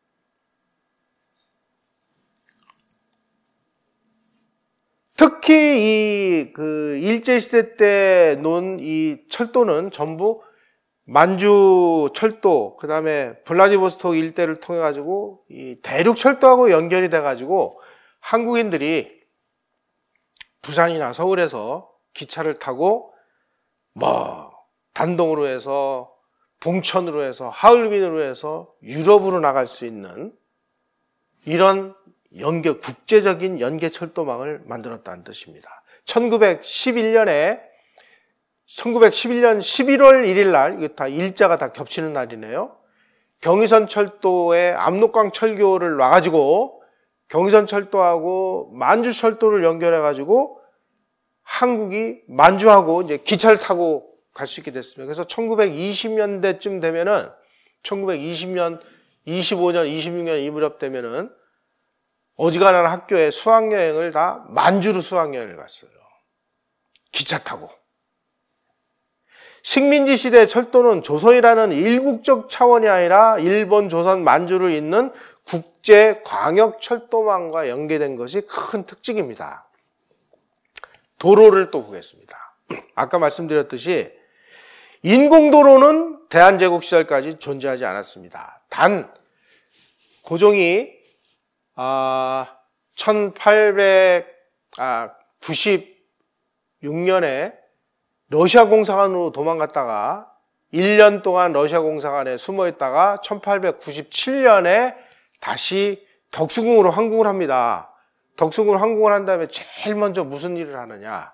특히 일제시대 때 놓은 이 철도는 전부 만주 철도, 그 다음에 블라디보스토크 일대를 통해 가지고 이 대륙 철도하고 연결이 돼 가지고 한국인들이 부산이나 서울에서 기차를 타고 단동으로 해서 봉천으로 해서 하얼빈으로 해서 유럽으로 나갈 수 있는 이런 국제적인 연계철도망을 만들었다는 뜻입니다. 1911년 11월 1일 날, 이거 다 일자가 다 겹치는 날이네요. 경의선 철도에 압록강 철교를 놔가지고 경의선 철도하고 만주 철도를 연결해가지고 한국이 만주하고 이제 기차를 타고 갈 수 있게 됐습니다. 그래서 1920년대쯤 되면은 1920년, 25년, 26년 이 무렵 되면은 어지간한 학교에 수학여행을 다 만주로 수학여행을 갔어요. 기차 타고. 식민지 시대 철도는 조선이라는 일국적 차원이 아니라 일본, 조선, 만주를 잇는 국제 광역 철도망과 연계된 것이 큰 특징입니다. 도로를 또 보겠습니다. 아까 말씀드렸듯이 인공도로는 대한제국 시절까지 존재하지 않았습니다. 단 고종이 1896년에 러시아 공사관으로 도망갔다가 1년 동안 러시아 공사관에 숨어 있다가 1897년에 다시 덕수궁으로 항공을 합니다. 덕수궁으로 항공을 한 다음에 제일 먼저 무슨 일을 하느냐?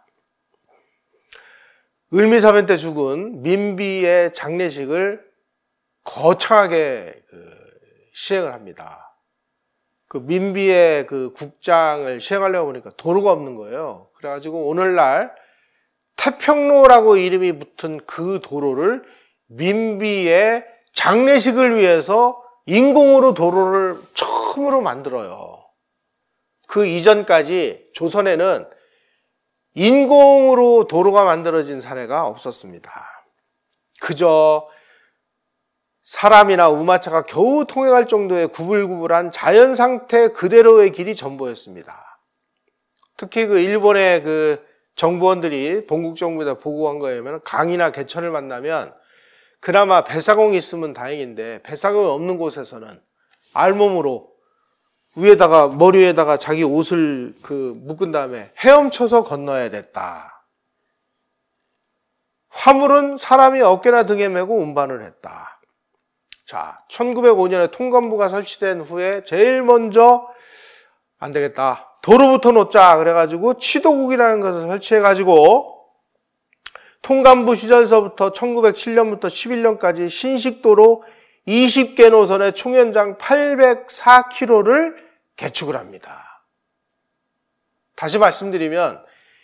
을미사변 때 죽은 민비의 장례식을 거창하게 시행을 합니다. 그 민비의 국장을 시행하려고 보니까 도로가 없는 거예요. 그래가지고 오늘날 태평로라고 이름이 붙은 그 도로를 민비의 장례식을 위해서 인공으로 도로를 처음으로 만들어요. 그 이전까지 조선에는 인공으로 도로가 만들어진 사례가 없었습니다. 그저 사람이나 우마차가 겨우 통행할 정도의 구불구불한 자연 상태 그대로의 길이 전부였습니다. 특히 일본의 정부원들이 본국 정부에다 보고한 거에 의하면 강이나 개천을 만나면 그나마 배사공이 있으면 다행인데 배사공이 없는 곳에서는 알몸으로 머리 위에다가 자기 옷을 묶은 다음에 헤엄쳐서 건너야 됐다. 화물은 사람이 어깨나 등에 메고 운반을 했다. 자, 1905년에 통감부가 설치된 후에 제일 먼저 안 되겠다. 도로부터 놓자. 그래가지고 치도국이라는 것을 설치해가지고 통감부 시절서부터 1907년부터 11년까지 신식도로 20개 노선의 총연장 804km를 개축을 합니다. 다시 말씀드리면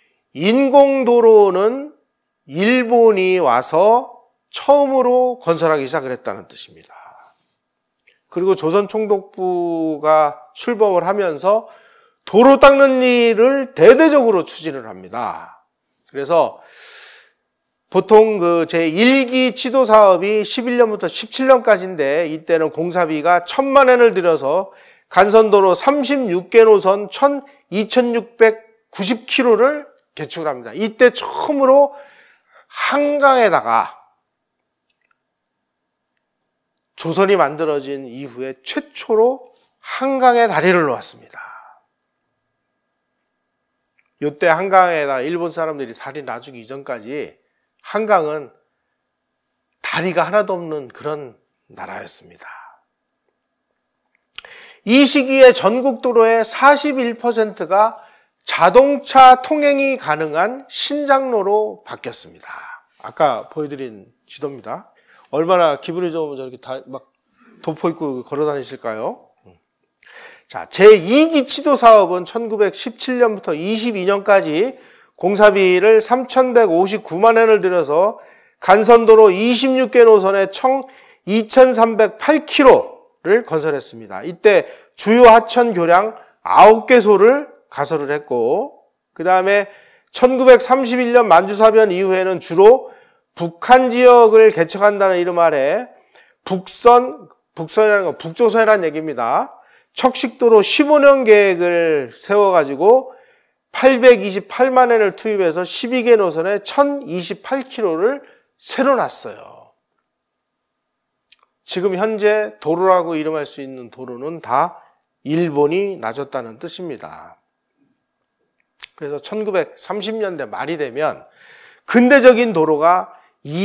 인공도로는 일본이 와서 처음으로 건설하기 시작을 했다는 뜻입니다. 그리고 조선총독부가 출범을 하면서 도로 닦는 일을 대대적으로 추진을 합니다. 그래서 보통 제1기 지도 사업이 11년부터 17년까지인데 이때는 공사비가 1,000만 원을 들여서 간선도로 36개 노선 2,690km를 개축을 합니다. 이때 처음으로 한강에다가 조선이 만들어진 이후에 최초로 한강에 다리를 놓았습니다. 이때 한강에다 일본 사람들이 다리 놔주기 이전까지 한강은 다리가 하나도 없는 그런 나라였습니다. 이 시기에 전국 도로의 41%가 자동차 통행이 가능한 신장로로 바뀌었습니다. 아까 보여드린 지도입니다. 얼마나 기분이 좋으면 저렇게 다 막 도포 입고 걸어 다니실까요? 자, 제2기 치도 사업은 1917년부터 22년까지 공사비를 3,159만 원을 들여서 간선도로 26개 노선에 총 2,308km를 건설했습니다. 이때 주요 하천 교량 9개소를 가설을 했고, 그 다음에 1931년 만주사변 이후에는 주로 북한 지역을 개척한다는 이름 아래 북선이라는 건 북조선이라는 얘기입니다. 척식도로 15년 계획을 세워가지고 828만 원을 투입해서 12개 노선에 1,028km를 새로 놨어요. 지금 현재 도로라고 이름할 수 있는 도로는 다 일본이 놔줬다는 뜻입니다. 그래서 1930년대 말이 되면 근대적인 도로가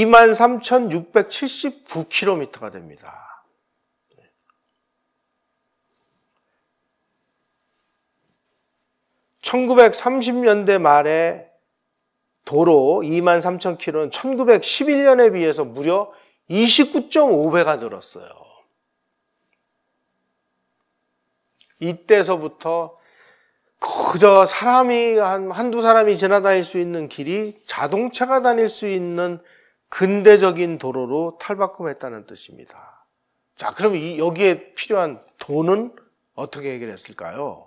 23,679km가 됩니다. 1930년대 말에 도로 23,000km는 1911년에 비해서 무려 29.5배가 늘었어요. 이때서부터 그저 사람이 한두 사람이 지나다닐 수 있는 길이 자동차가 다닐 수 있는 근대적인 도로로 탈바꿈했다는 뜻입니다. 자, 그럼 여기에 필요한 돈은 어떻게 해결했을까요?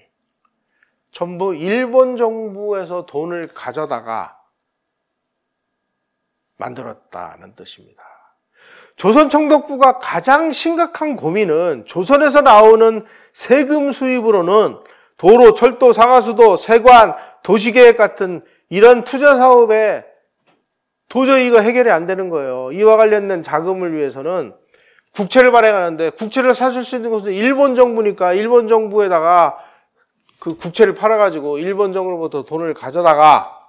전부 일본 정부에서 돈을 가져다가 만들었다는 뜻입니다. 조선 총독부가 가장 심각한 고민은 조선에서 나오는 세금 수입으로는 도로, 철도, 상하수도, 세관, 도시계획 같은 이런 투자 사업에 도저히 이거 해결이 안 되는 거예요. 이와 관련된 자금을 위해서는 국채를 발행하는데 국채를 사실 수 있는 것은 일본 정부니까 일본 정부에다가 그 국채를 팔아가지고 일본 정부로부터 돈을 가져다가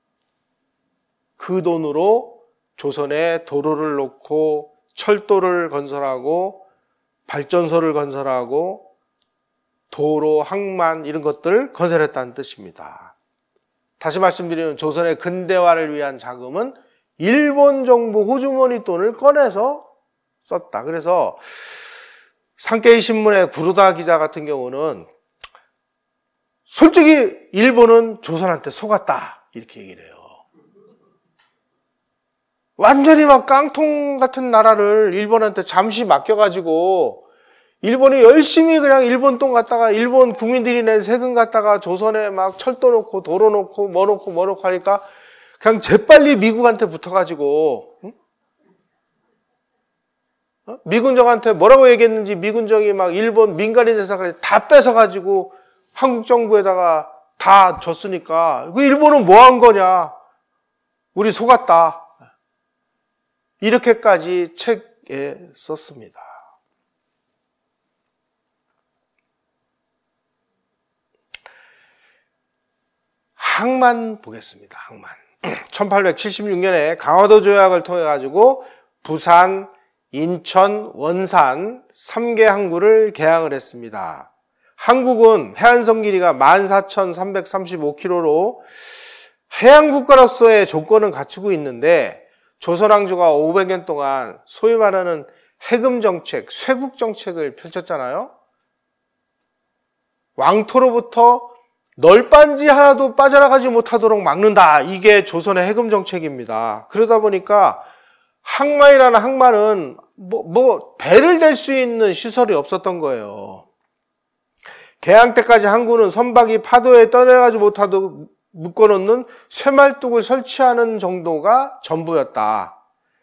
그 돈으로 조선에 도로를 놓고 철도를 건설하고 발전소를 건설하고 도로, 항만 이런 것들을 건설했다는 뜻입니다. 다시 말씀드리면 조선의 근대화를 위한 자금은 일본 정부 호주머니 돈을 꺼내서 썼다. 그래서 산케이 신문의 구루다 기자 같은 경우는 솔직히 일본은 조선한테 속았다 이렇게 얘기를 해요. 완전히 막 깡통 같은 나라를 일본한테 잠시 맡겨가지고 일본이 열심히 그냥 일본 돈 갖다가 일본 국민들이 낸 세금 갖다가 조선에 막 철도 놓고 도로 놓고 뭐 놓고 하니까 그냥 재빨리 미국한테 붙어가지고 미군정한테 뭐라고 얘기했는지 미군정이 막 일본 민간인 회사까지 다 뺏어가지고 한국 정부에다가 다 줬으니까 그 일본은 뭐 한 거냐? 우리 속았다. 이렇게까지 책에 썼습니다. 항만 보겠습니다. 항만. 1876년에 강화도 조약을 통해 가지고 부산, 인천, 원산 3개 항구를 개항을 했습니다. 한국은 해안선 길이가 14,335km로 해양국가로서의 조건은 갖추고 있는데 조선왕조가 500년 동안 소위 말하는 해금정책, 쇄국정책을 펼쳤잖아요. 왕토로부터 널빤지 하나도 빠져나가지 못하도록 막는다. 이게 조선의 해금정책입니다. 그러다 보니까 항만이라는 항만은 배를 댈 수 있는 시설이 없었던 거예요. 개항 때까지 항구는 선박이 파도에 떠내려가지 못하도록 묶어놓는 쇠말뚝을 설치하는 정도가 전부였다.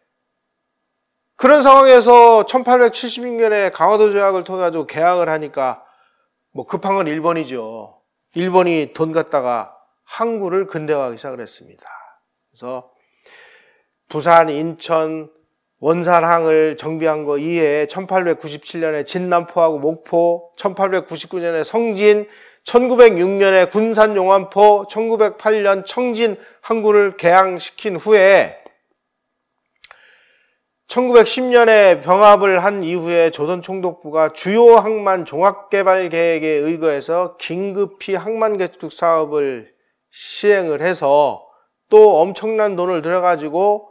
그런 상황에서 1876년에 강화도 조약을 통해 가지고 개항을 하니까 급한 건 일본이죠. 일본이 돈 갖다가 항구를 근대화하기 시작을 했습니다. 그래서 부산, 인천, 원산항을 정비한 거 이외에 1897년에 진남포하고 목포, 1899년에 성진, 1906년에 군산 용안포, 1908년 청진 항구를 개항시킨 후에 1910년에 병합을 한 이후에 조선총독부가 주요 항만 종합개발 계획에 의거해서 긴급히 항만 개축 사업을 시행을 해서 또 엄청난 돈을 들여가지고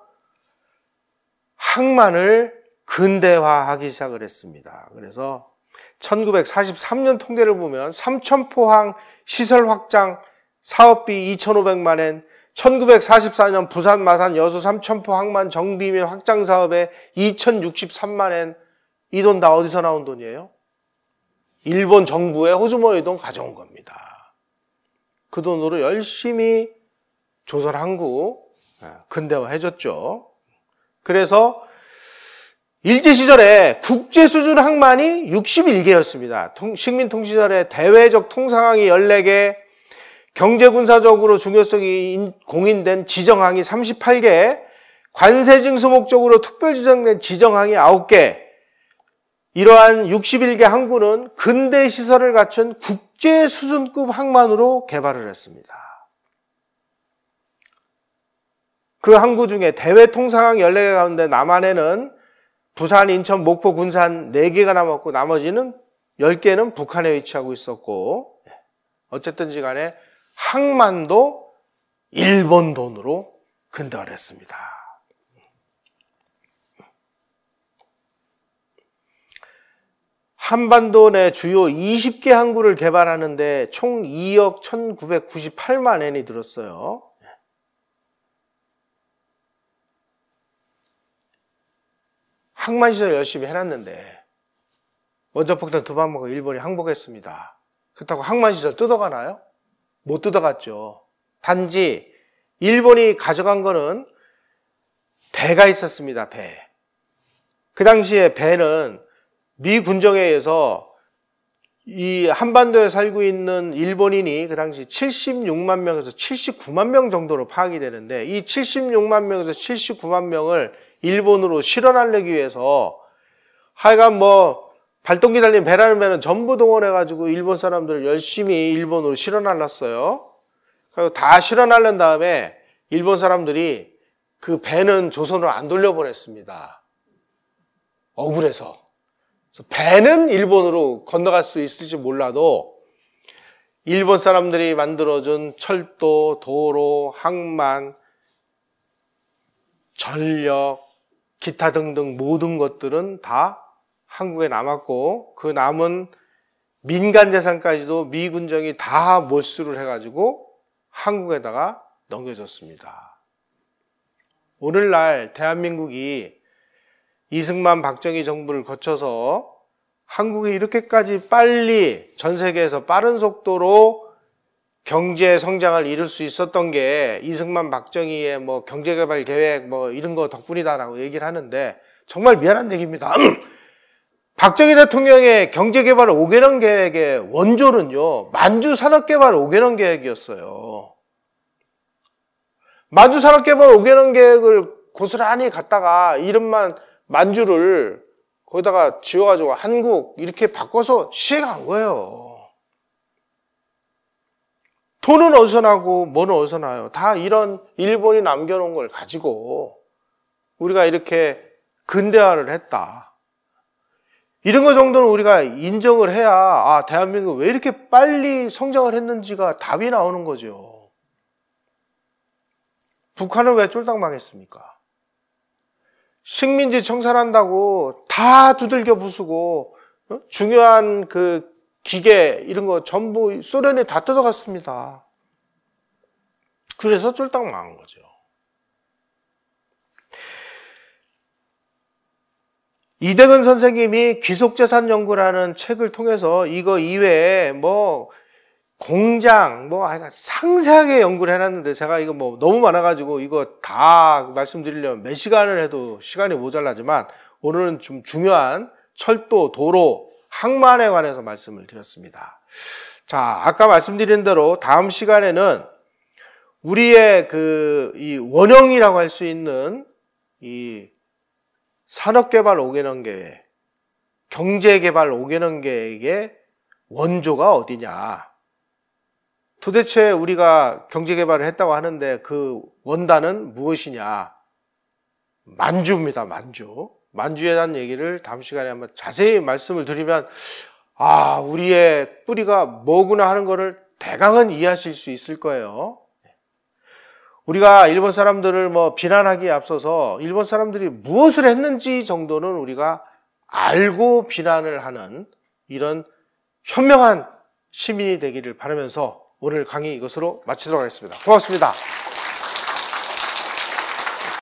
항만을 근대화하기 시작을 했습니다. 그래서 1943년 통계를 보면 삼천포항 시설 확장 사업비 2,500만 엔, 1944년 부산, 마산, 여수, 삼천포 항만 정비 및 확장 사업에 2,063만 엔. 이 돈 다 어디서 나온 돈이에요? 일본 정부의 호주머니 돈 가져온 겁니다. 그 돈으로 열심히 조선 항구 근대화 해줬죠. 그래서 일제시절에 국제수준 항만이 61개였습니다. 식민통치시절에 대외적 통상항이 14개, 경제군사적으로 중요성이 공인된 지정항이 38개, 관세징수 목적으로 특별 지정된 지정항이 9개, 이러한 61개 항구는 근대 시설을 갖춘 국제 수준급 항만으로 개발을 했습니다. 그 항구 중에 대외 통상항 14개 가운데 남한에는 부산, 인천, 목포, 군산 4개가 남았고 나머지는 10개는 북한에 위치하고 있었고, 어쨌든지 간에 항만도 일본 돈으로 근대화를 했습니다. 한반도 내 주요 20개 항구를 개발하는데 총 2억 1,998만 엔이 들었어요. 항만시설 열심히 해놨는데 원전폭탄 2방 먹고 일본이 항복했습니다. 그렇다고 항만시설 뜯어가나요? 못 뜯어갔죠. 단지 일본이 가져간 거는 배가 있었습니다. 배. 그 당시에 배는 미 군정에 의해서 이 한반도에 살고 있는 일본인이 그 당시 76만 명에서 79만 명 정도로 파악이 되는데, 이 76만 명에서 79만 명을 일본으로 실어날리기 위해서 하여간 발동기 달린 배라는 배는 전부 동원해가지고 일본 사람들을 열심히 일본으로 실어날랐어요. 그리고 다 실어날린 다음에 일본 사람들이 그 배는 조선으로 안 돌려보냈습니다. 억울해서. 그래서 배는 일본으로 건너갈 수 있을지 몰라도 일본 사람들이 만들어준 철도, 도로, 항만, 전력, 기타 등등 모든 것들은 다 한국에 남았고, 그 남은 민간 재산까지도 미 군정이 다 몰수를 해가지고 한국에다가 넘겨줬습니다. 오늘날 대한민국이 이승만, 박정희 정부를 거쳐서 한국이 이렇게까지 빨리 전 세계에서 빠른 속도로 경제 성장을 이룰 수 있었던 게 이승만, 박정희의 경제개발 계획 이런 거 덕분이다라고 얘기를 하는데 정말 미안한 얘기입니다. 박정희 대통령의 경제개발 5개년 계획의 원조는요, 만주 산업개발 5개년 계획이었어요. 만주 산업개발 5개년 계획을 고스란히 갖다가 이름만 만주를 거기다가 지어가지고 한국 이렇게 바꿔서 시행한 거예요. 돈은 어디서 나고 뭐는 어디서 나요? 다 이런 일본이 남겨놓은 걸 가지고 우리가 이렇게 근대화를 했다. 이런 거 정도는 우리가 인정을 해야 대한민국 왜 이렇게 빨리 성장을 했는지가 답이 나오는 거죠. 북한은 왜 쫄딱 망했습니까? 식민지 청산한다고 다 두들겨 부수고 중요한 그 기계 이런 거 전부 소련에 다 뜯어갔습니다. 그래서 쫄딱 망한 거죠. 이대근 선생님이 귀속재산 연구라는 책을 통해서 이거 이외에 공장 상세하게 연구를 해놨는데 제가 이거 너무 많아가지고 이거 다 말씀드리려면 몇 시간을 해도 시간이 모자라지만 오늘은 좀 중요한 철도, 도로, 항만에 관해서 말씀을 드렸습니다. 자, 아까 말씀드린 대로 다음 시간에는 우리의 이 원형이라고 할 수 있는 이 산업개발 5개년 계획, 경제개발 5개년 계획의 원조가 어디냐? 도대체 우리가 경제개발을 했다고 하는데 그 원단은 무엇이냐? 만주입니다. 만주에 대한 얘기를 다음 시간에 한번 자세히 말씀을 드리면 우리의 뿌리가 뭐구나 하는 것을 대강은 이해하실 수 있을 거예요. 우리가 일본 사람들을 비난하기에 앞서서 일본 사람들이 무엇을 했는지 정도는 우리가 알고 비난을 하는 이런 현명한 시민이 되기를 바라면서 오늘 강의 이것으로 마치도록 하겠습니다. 고맙습니다.